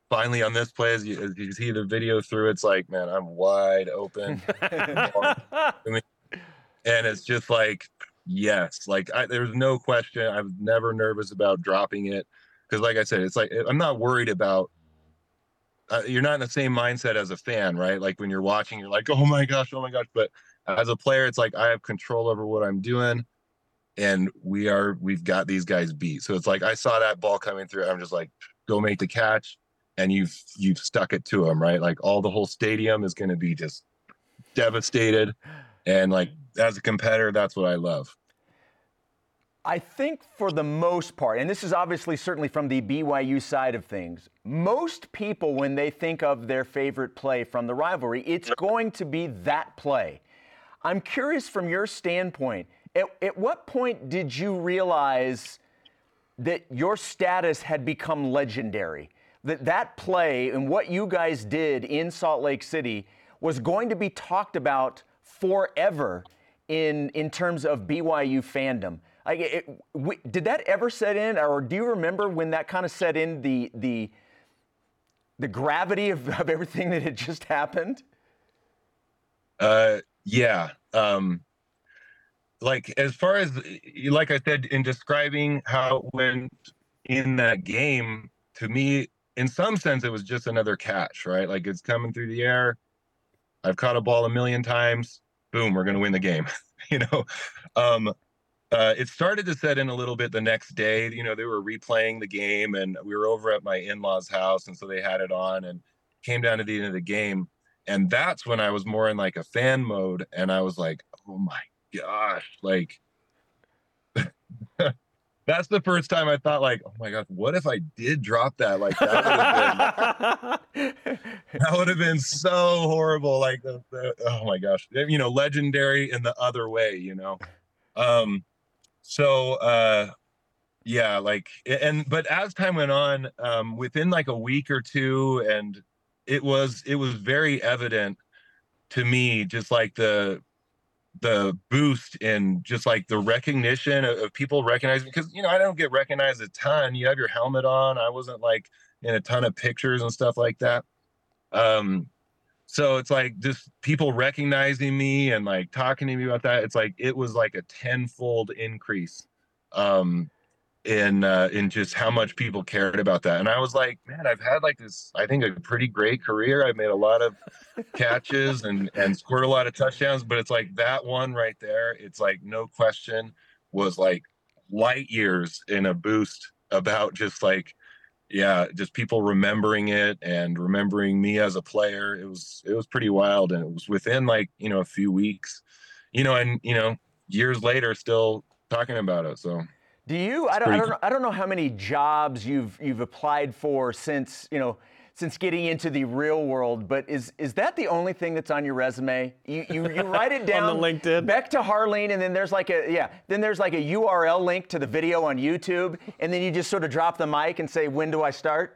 finally on this play, as you, as you see the video through, it's like, man, I'm wide open. And it's just like, yes, like I, there's no question. I was never nervous about dropping it. Because like I said, it's like, I'm not worried about, uh, you're not in the same mindset as a fan, right? Like when you're watching, you're like, oh my gosh, oh my gosh. But as a player, it's like, I have control over what I'm doing. And we are, we've got these guys beat. So it's like, I saw that ball coming through. I'm just like, go make the catch. And you've, you've stuck it to them, right? Like all the whole stadium is going to be just devastated. And like, as a competitor, that's what I love. I think for the most part, and this is obviously certainly from the B Y U side of things, most people, when they think of their favorite play from the rivalry, it's going to be that play. I'm curious from your standpoint, at, at what point did you realize that your status had become legendary? That that play and what you guys did in Salt Lake City was going to be talked about forever in, in terms of B Y U fandom? Like, it, we, did that ever set in, or do you remember when that kind of set in, the the the gravity of, of everything that had just happened? Uh, yeah. Um, like as far as, like I said, in describing how it went in that game, to me, in some sense, it was just another catch, right? Like it's coming through the air. I've caught a ball a million times. Boom, we're going to win the game. you know. Um, Uh, it started to set in a little bit the next day. You know, they were replaying the game, and we were over at my in-laws' house, and so they had it on, and came down to the end of the game. And that's when I was more in like a fan mode, and I was like, oh my gosh, like that's the first time I thought like, oh my gosh, what if I did drop that? Like that would have been, that would have been so horrible. Like, the, the, oh my gosh, you know, legendary in the other way, you know? Um, So, uh, yeah, like, and, but as time went on, um, within like a week or two, and it was, it was very evident to me, just like the, the boost in just like the recognition of, of people recognizing, because, you know, I don't get recognized a ton. You have your helmet on. I wasn't like in a ton of pictures and stuff like that. Um, So it's like just people recognizing me and like talking to me about that. It's like it was like a tenfold increase um, in uh, in just how much people cared about that. And I was like, man, I've had like this, I think, a pretty great career. I've made a lot of catches and and scored a lot of touchdowns. But it's like that one right there. It's like no question was like light years in a boost about just like. Yeah, just people remembering it and remembering me as a player. It was it was pretty wild, and it was within like, you know, a few weeks, you know, and you know, years later, still talking about it. So, do you? I don't, I don't know. I don't know how many jobs you've you've applied for since you know since getting into the real world. But is is that the only thing that's on your resume? You you, you write it down on the LinkedIn. Back to Harline, and then there's like a yeah. Then there's like a U R L link to the video on YouTube, and then you just sort of drop the mic and say, "When do I start?"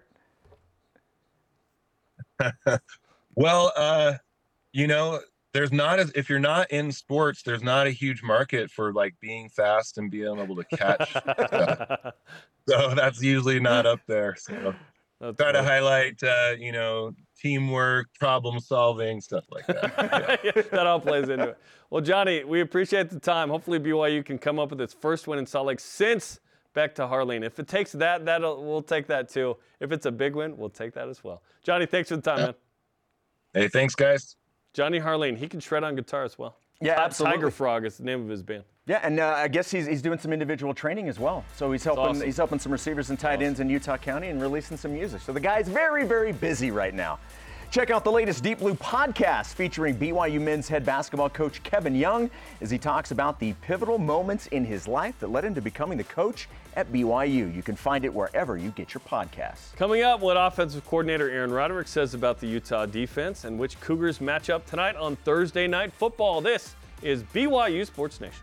Well, uh, you know, there's not as if you're not in sports, there's not a huge market for like being fast and being able to catch stuff. So that's usually not up there. So That's try funny. to highlight, uh, you know, teamwork, problem solving, stuff like that. Yeah. Yeah, that all plays into it. Well, Johnny, we appreciate the time. Hopefully B Y U can come up with its first win in Salt Lake since back to Harline. If it takes that, that'll we'll take that too. If it's a big win, we'll take that as well. Johnny, thanks for the time, yeah. man. Hey, thanks, guys. Johnny Harline, he can shred on guitar as well. Yeah, absolutely. Tiger Frog is the name of his band. Yeah, and uh, I guess he's, he's doing some individual training as well. So he's helping awesome. he's helping some receivers and tight ends awesome. in Utah County and releasing some music. So the guy's very, very busy right now. Check out the latest Deep Blue podcast featuring B Y U men's head basketball coach Kevin Young as he talks about the pivotal moments in his life that led him to becoming the coach at B Y U. You can find it wherever you get your podcasts. Coming up, what offensive coordinator Aaron Roderick says about the Utah defense and which Cougars match up tonight on Thursday Night Football. This is B Y U Sports Nation.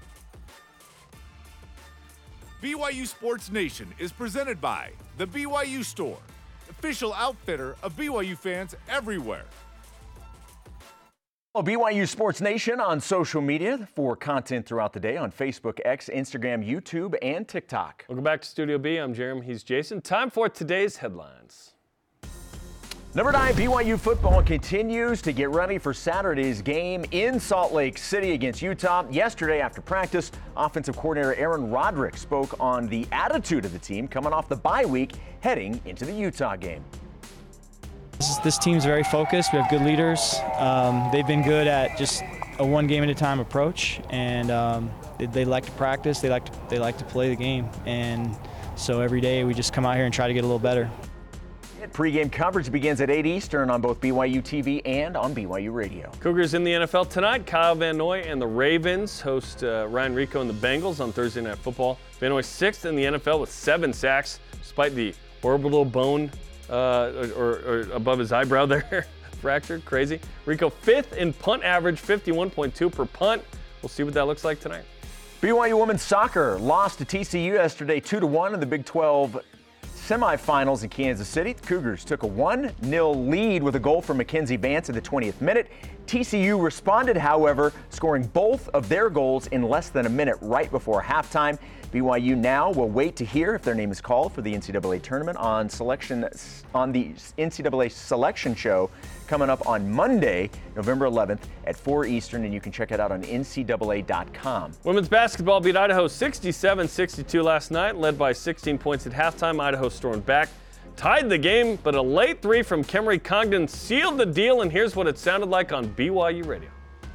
B Y U Sports Nation is presented by The B Y U Store, official outfitter of B Y U fans everywhere. Follow B Y U Sports Nation on social media for content throughout the day on Facebook, X, Instagram, YouTube, and TikTok. Welcome back to Studio B. I'm Jeremy. He's Jason. Time for today's headlines. Number nine, B Y U football continues to get ready for Saturday's game in Salt Lake City against Utah. Yesterday after practice, offensive coordinator Aaron Roderick spoke on the attitude of the team coming off the bye week heading into the Utah game. This, is, this team's very focused. We have good leaders. Um, they've been good at just a one game at a time approach, and um, they, they like to practice. They like to, they like to play the game, and so every day we just come out here and try to get a little better. Pre-game coverage begins at eight Eastern on both B Y U T V and on B Y U Radio. Cougars in the N F L tonight. Kyle Van Noy and the Ravens host uh, Ryan Rico and the Bengals on Thursday Night Football. Van Noy sixth in the N F L with seven sacks, despite the orbital bone uh, or, or above his eyebrow there fractured. Crazy. Rico fifth in punt average, fifty-one point two per punt. We'll see what that looks like tonight. B Y U women's soccer lost to T C U yesterday two to one in the Big twelve semifinals in Kansas City. The Cougars took a one nil lead with a goal from Mackenzie Vance in the twentieth minute. T C U responded, however, scoring both of their goals in less than a minute right before halftime. B Y U now will wait to hear if their name is called for the N C double A tournament on selection on the N C double A selection show coming up on Monday, November eleventh at four Eastern, and you can check it out on N C double A dot com. Women's basketball beat Idaho sixty-seven sixty-two last night, led by sixteen points at halftime. Idaho stormed back, tied the game, but a late three from Kemery Congdon sealed the deal, and here's what it sounded like on B Y U Radio.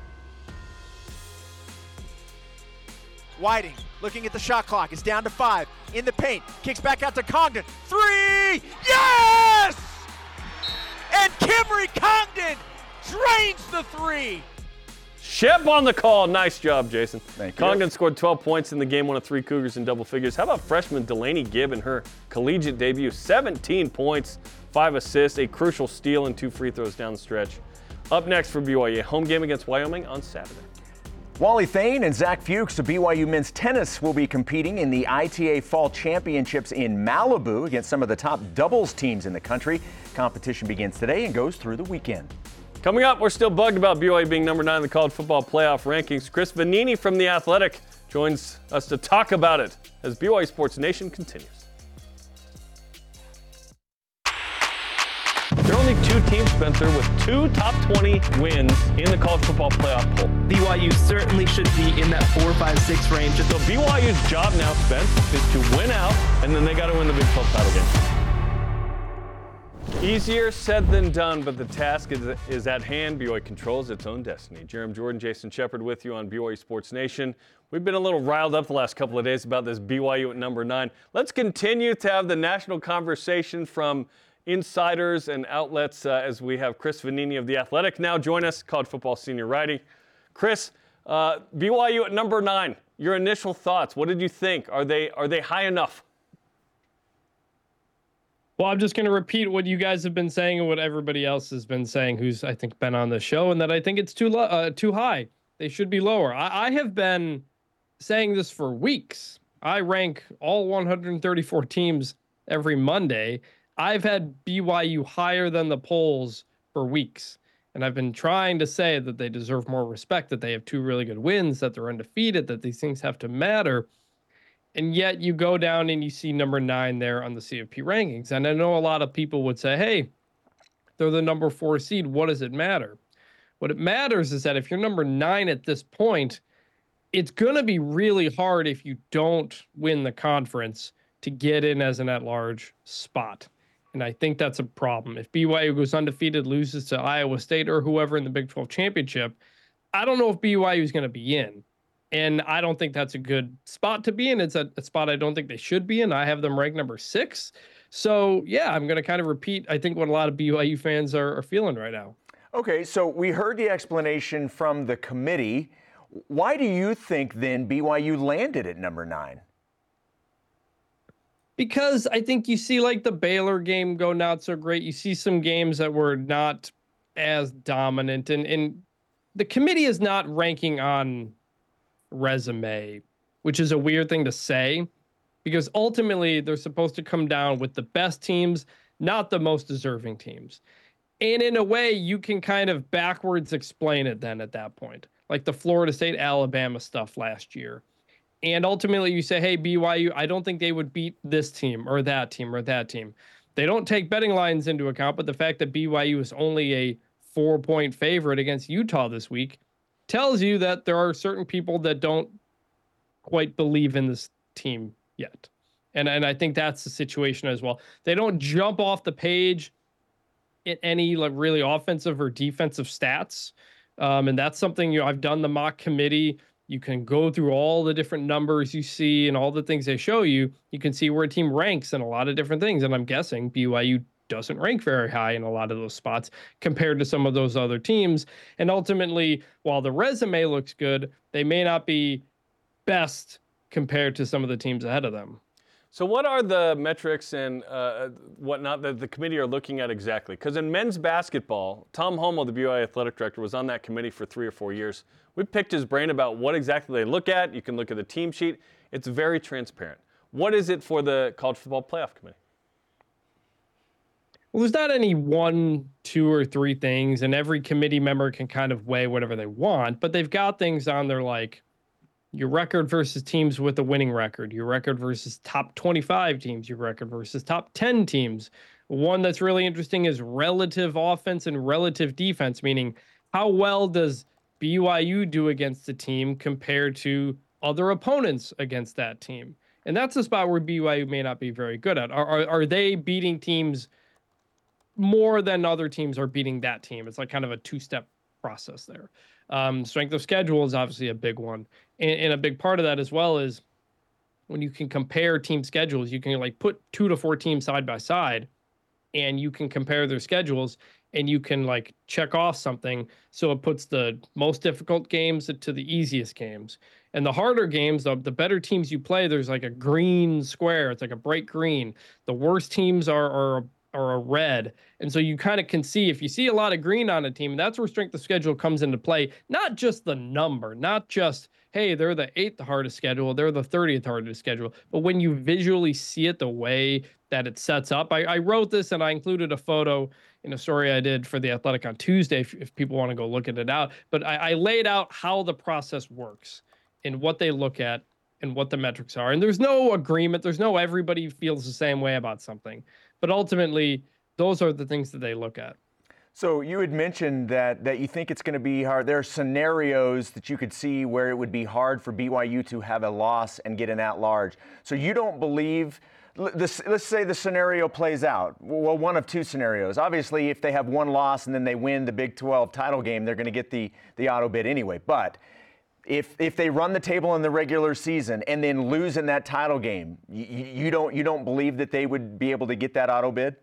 Whiting looking at the shot clock. It's down to five. In the paint. Kicks back out to Congdon. Three! Yes! And Kemery Congdon drains the three. Shep on the call. Nice job, Jason. Thank you. Congdon scored twelve points in the game, one of three Cougars in double figures. How about freshman Delaney Gibb in her collegiate debut? seventeen points, five assists, a crucial steal, and two free throws down the stretch. Up next for B Y U, home game against Wyoming on Saturday. Wally Thane and Zach Fuchs of B Y U men's tennis will be competing in the I T A Fall Championships in Malibu against some of the top doubles teams in the country. Competition begins today and goes through the weekend. Coming up, we're still bugged about B Y U being number nine in the college football playoff rankings. Chris Vanini from The Athletic joins us to talk about it as B Y U Sports Nation continues. There are only two teams, Spencer, with two top twenty wins in the college football playoff poll. B Y U certainly should be in that four, five, six range. So B Y U's job now, Spence, is to win out, and then they got to win the Big twelve title game. Easier said than done, but the task is, is at hand. B Y U controls its own destiny. Jerem Jordan, Jason Shepard with you on B Y U Sports Nation. We've been a little riled up the last couple of days about this B Y U at number nine. Let's continue to have the national conversation from insiders and outlets uh, as we have Chris Vanini of The Athletic now join us, college football senior writing. Chris, uh, B Y U at number nine, your initial thoughts. What did you think? Are they are they high enough? Well, I'm just going to repeat what you guys have been saying and what everybody else has been saying who's, I think, been on the show, and that I think it's too low, uh, too high. They should be lower. I, I have been saying this for weeks. I rank all one hundred thirty-four teams every Monday. I've had B Y U higher than the polls for weeks, and I've been trying to say that they deserve more respect, that they have two really good wins, that they're undefeated, that these things have to matter. And yet you go down and you see number nine there on the C F P rankings. And I know a lot of people would say, hey, they're the number four seed. What does it matter? What it matters is that if you're number nine at this point, it's going to be really hard if you don't win the conference to get in as an at-large spot. And I think that's a problem. If B Y U goes undefeated, loses to Iowa State or whoever in the Big twelve championship, I don't know if B Y U is going to be in. And I don't think that's a good spot to be in. It's a, a spot I don't think they should be in. I have them ranked number six. So, yeah, I'm going to kind of repeat, I think, what a lot of B Y U fans are, are feeling right now. Okay, so we heard the explanation from the committee. Why do you think, then, B Y U landed at number nine? Because I think you see, like, the Baylor game go not so great. You see some games that were not as dominant. And, and the committee is not ranking on resume, which is a weird thing to say, because ultimately they're supposed to come down with the best teams, not the most deserving teams. And in a way, you can kind of backwards explain it then at that point, like the Florida State, Alabama stuff last year. And ultimately you say, hey, B Y U, I don't think they would beat this team or that team or that team. they don't take betting lines into account, but the fact that B Y U is only a four-point favorite against Utah this week tells you that there are certain people that don't quite believe in this team yet. And and I think that's the situation as well. They don't jump off the page in any like really offensive or defensive stats. Um, and that's something, you know, I've done the mock committee. You can go through all the different numbers you see and all the things they show you. You can see where a team ranks in a lot of different things. And I'm guessing B Y U doesn't rank very high in a lot of those spots compared to some of those other teams. And ultimately, while the resume looks good, they may not be best compared to some of the teams ahead of them. So what are the metrics and uh, whatnot that the committee are looking at exactly? Because in men's basketball, Tom Homo, the B Y U athletic director, was on that committee for three or four years. We picked his brain about what exactly they look at. You can look at the team sheet. It's very transparent. What is it for the College Football Playoff Committee? Well, there's not any one, two, or three things, and every committee member can kind of weigh whatever they want, but they've got things on there like your record versus teams with a winning record, your record versus top twenty-five teams, your record versus top ten teams. One that's really interesting is relative offense and relative defense, meaning how well does B Y U do against the team compared to other opponents against that team? And that's a spot where B Y U may not be very good at. Are, are, are they beating teams more than other teams are beating that team? It's like kind of a two-step process there. Um, strength of schedule is obviously a big one. And, and a big part of that as well is when you can compare team schedules, you can like put two to four teams side by side and you can compare their schedules and you can like check off something. So it puts the most difficult games to the easiest games. And the harder games, the, the better teams you play, there's like a green square. It's like a bright green. The worst teams are, are or a red. And so you kind of can see, if you see a lot of green on a team, that's where strength of schedule comes into play. Not just the number, not just, hey, they're the eighth hardest schedule, they're the thirtieth hardest schedule. But when you visually see it the way that it sets up, I, I wrote this and I included a photo in a story I did for The Athletic on Tuesday, if, if people want to go look at it out. But I, I laid out how the process works and what they look at and what the metrics are. And there's no agreement. There's no everybody feels the same way about something. But ultimately, those are the things that they look at. So you had mentioned that that you think it's going to be hard. There are scenarios that you could see where it would be hard for B Y U to have a loss and get an at-large. So you don't believe, this, let's say the scenario plays out. Well, one of two scenarios. Obviously, if they have one loss and then they win the Big twelve title game, they're going to get the, the auto bid anyway. But If if they run the table in the regular season and then lose in that title game, you, you don't you don't believe that they would be able to get that auto bid?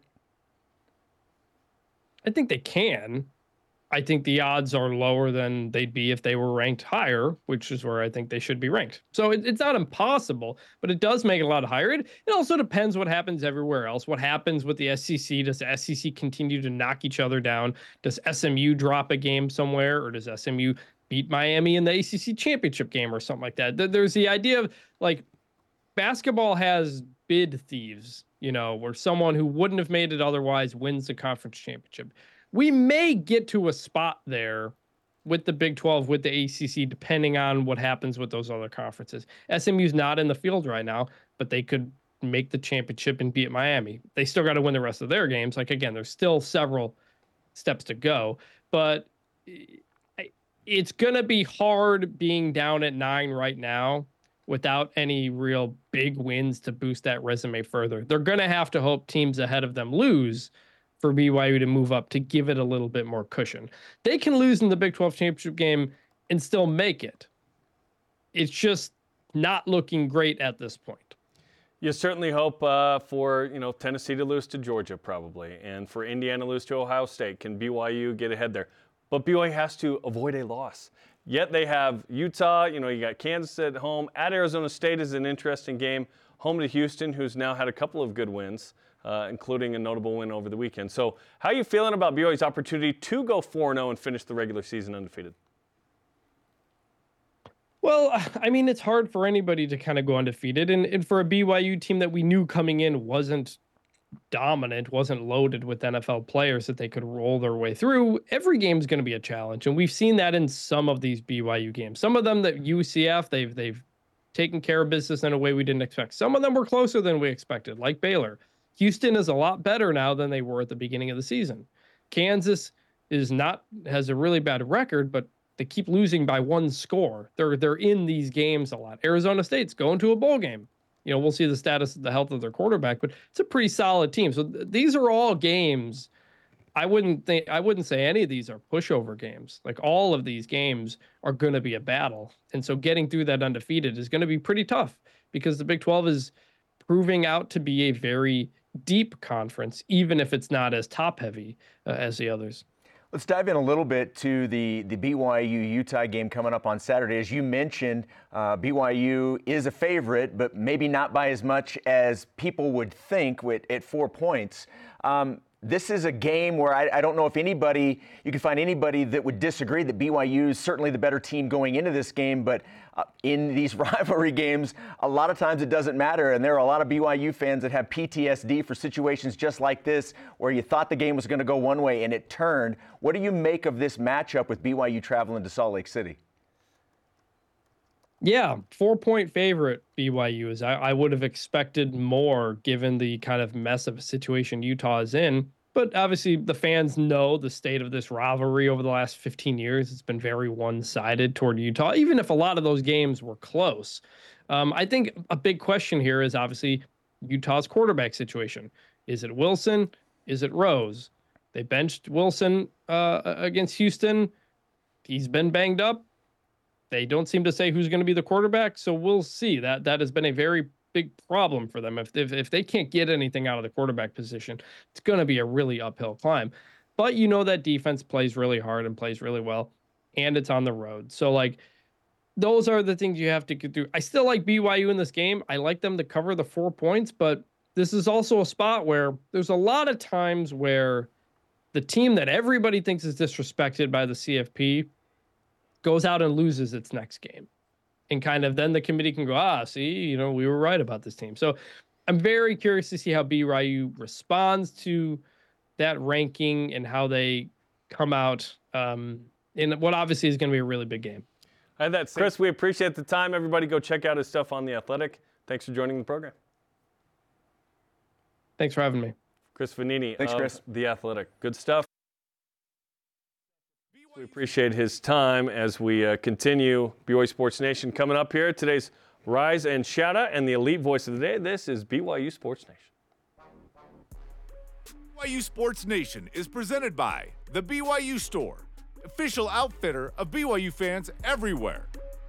I think they can. I think the odds are lower than they'd be if they were ranked higher, which is where I think they should be ranked. So it, it's not impossible, but it does make it a lot higher. It, it also depends what happens everywhere else. What happens with the S E C? Does the S E C continue to knock each other down? Does S M U drop a game somewhere, or does S M U beat Miami in the A C C championship game or something like that? There's the idea of like basketball has bid thieves, you know, where someone who wouldn't have made it otherwise wins the conference championship. We may get to a spot there with the Big twelve, with the A C C, depending on what happens with those other conferences. S M U's not in the field right now, but they could make the championship and beat Miami. They still got to win the rest of their games. Like, again, there's still several steps to go, but it's going to be hard being down at nine right now without any real big wins to boost that resume further. They're going to have to hope teams ahead of them lose for B Y U to move up to give it a little bit more cushion. They can lose in the Big twelve championship game and still make it. It's just not looking great at this point. You certainly hope uh, for you know Tennessee to lose to Georgia probably, and for Indiana to lose to Ohio State. Can B Y U get ahead there? But B Y U has to avoid a loss. Yet they have Utah, you know, you got Kansas at home. At Arizona State is an interesting game. Home to Houston, who's now had a couple of good wins, uh, including a notable win over the weekend. So how are you feeling about B Y U's opportunity to go four and oh and finish the regular season undefeated? Well, I mean, it's hard for anybody to kind of go undefeated. And, and for a B Y U team that we knew coming in wasn't dominant, wasn't loaded with N F L players that they could roll their way through, every game is going to be a challenge. And we've seen that in some of these B Y U games. Some of them that U C F, they've they've taken care of business in a way we didn't expect. Some of them were closer than we expected, like Baylor. Houston is a lot better now than they were at the beginning of the season. Kansas is not has a really bad record, but they keep losing by one score. They're they're in these games a lot. Arizona State's going to a bowl game. You know, we'll see the status of the health of their quarterback, but it's a pretty solid team. So th- these are all games. I wouldn't think I wouldn't say any of these are pushover games. Like all of these games are going to be a battle. And so getting through that undefeated is going to be pretty tough because the Big twelve is proving out to be a very deep conference, even if it's not as top heavy uh, as the others. Let's dive in a little bit to the, the B Y U-Utah game coming up on Saturday. As you mentioned, uh, B Y U is a favorite, but maybe not by as much as people would think with, at four points. Um, this is a game where I, I don't know if anybody, you can find anybody that would disagree that B Y U is certainly the better team going into this game, but uh, in these rivalry games, a lot of times it doesn't matter, and there are a lot of B Y U fans that have P T S D for situations just like this, where you thought the game was going to go one way and it turned. What do you make of this matchup with B Y U traveling to Salt Lake City? Yeah, four-point favorite B Y U is. I, I would have expected more given the kind of mess of a situation Utah is in. But obviously the fans know the state of this rivalry over the last fifteen years. It's been very one-sided toward Utah, even if a lot of those games were close. Um, I think a big question here is obviously Utah's quarterback situation. Is it Wilson? Is it Rose? They benched Wilson uh, against Houston. He's been banged up. They don't seem to say who's going to be the quarterback, so we'll see. That that has been a very big problem for them. If, if if they can't get anything out of the quarterback position, it's going to be a really uphill climb. But you know that defense plays really hard and plays really well, and it's on the road. So, like, those are the things you have to get through. I still like B Y U in this game. I like them to cover the four points, but this is also a spot where there's a lot of times where the team that everybody thinks is disrespected by the C F P goes out and loses its next game. And kind of then the committee can go, ah, see, you know, we were right about this team. So I'm very curious to see how B Y U responds to that ranking and how they come out um, in what obviously is going to be a really big game. I had that same- Chris, we appreciate the time. Everybody go check out his stuff on The Athletic. Thanks for joining the program. Thanks for having me. Chris Vannini Thanks, of Chris. The Athletic. Good stuff. We appreciate his time as we uh, continue B Y U Sports Nation coming up here. Today's Rise and Shout Out and the elite voice of the day. This is B Y U Sports Nation. B Y U Sports Nation is presented by the B Y U Store, official outfitter of B Y U fans everywhere.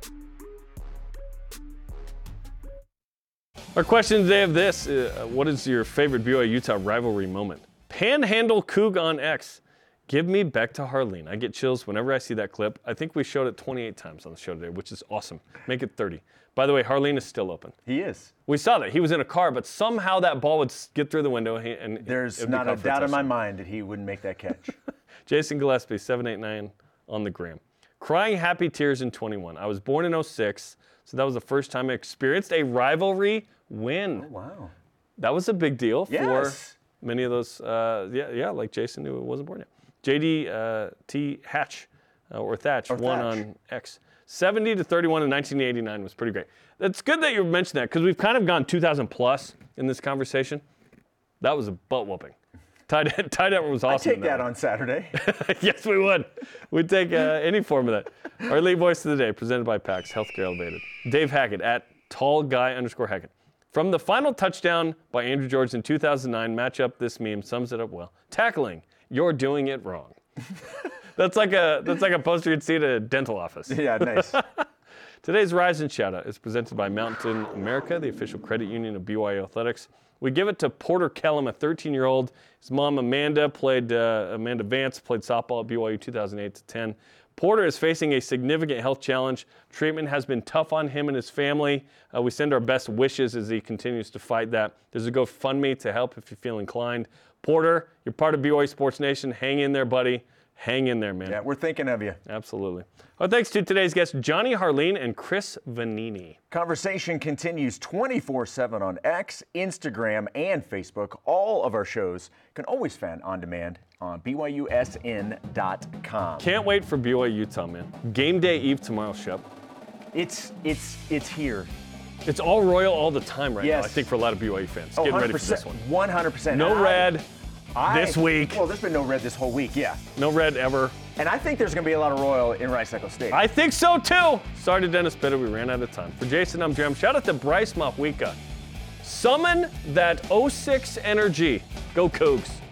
Our question today of this, uh, what is your favorite B Y U-Utah rivalry moment? Panhandle Coug on X. Give me back to Harleen. I get chills whenever I see that clip. I think we showed it twenty-eight times on the show today, which is awesome. Make it thirty. By the way, Harleen is still open. He is. We saw that. He was in a car, but somehow that ball would get through the window. And, and There's not a doubt in my mind that he wouldn't make that catch. Jason Gillespie, seven eight nine on the gram. Crying happy tears in twenty-one. I was born in oh six, so that was the first time I experienced a rivalry win. Oh, wow. That was a big deal Yes. for many of those, uh, yeah, yeah, like Jason who wasn't born yet. J D uh, T Hatch, uh, or Thatch, Or won Thatch. on X. seventy to thirty-one in nineteen eighty-nine was pretty great. It's good that you mentioned that because we've kind of gone two thousand plus in this conversation. That was a butt whooping. Tight end, tight end was awesome. I take in that one. on Saturday. Yes, we would. We'd take uh, any form of that. Our lead voice of the day, presented by PAX Healthcare Elevated. Dave Hackett at tall guy underscore Hackett. From the final touchdown by Andrew George in two thousand nine, matchup this meme sums it up well. Tackling, you're doing it wrong. that's like a that's like a poster you'd see at a dental office. Yeah, nice. Today's Rise and Shout Out is presented by Mountain America, the official credit union of B Y U Athletics. We give it to Porter Kellum, a thirteen-year-old. His mom, Amanda, played uh, Amanda Vance, played softball at B Y U two thousand eight to ten. Porter is facing a significant health challenge. Treatment has been tough on him and his family. Uh, we send our best wishes as he continues to fight that. There's a GoFundMe to help if you feel inclined. Porter, you're part of B Y U Sports Nation. Hang in there, buddy. Hang in there, man. Yeah, we're thinking of you. Absolutely. Well, thanks to today's guests, Johnny Harleen and Chris Vannini. Conversation continues twenty-four seven on X, Instagram, and Facebook. All of our shows can always find on demand on B Y U S N dot com. Can't wait for B Y U Utah, man. Game day eve tomorrow, Shep. It's it's it's here. It's all royal all the time right Yes. now, I think, for a lot of B Y U fans. Oh, Getting ready for this one. one hundred percent. No I- red I- this week. Well, there's been no red this whole week, yeah. No red ever. And I think there's going to be a lot of royal in Rice Echo Stadium. I think so too. Sorry to Dennis Bitter, we ran out of time. For Jason, I'm Jerem. Shout out to Bryce Mapuika. Summon that oh six energy. Go Cougs.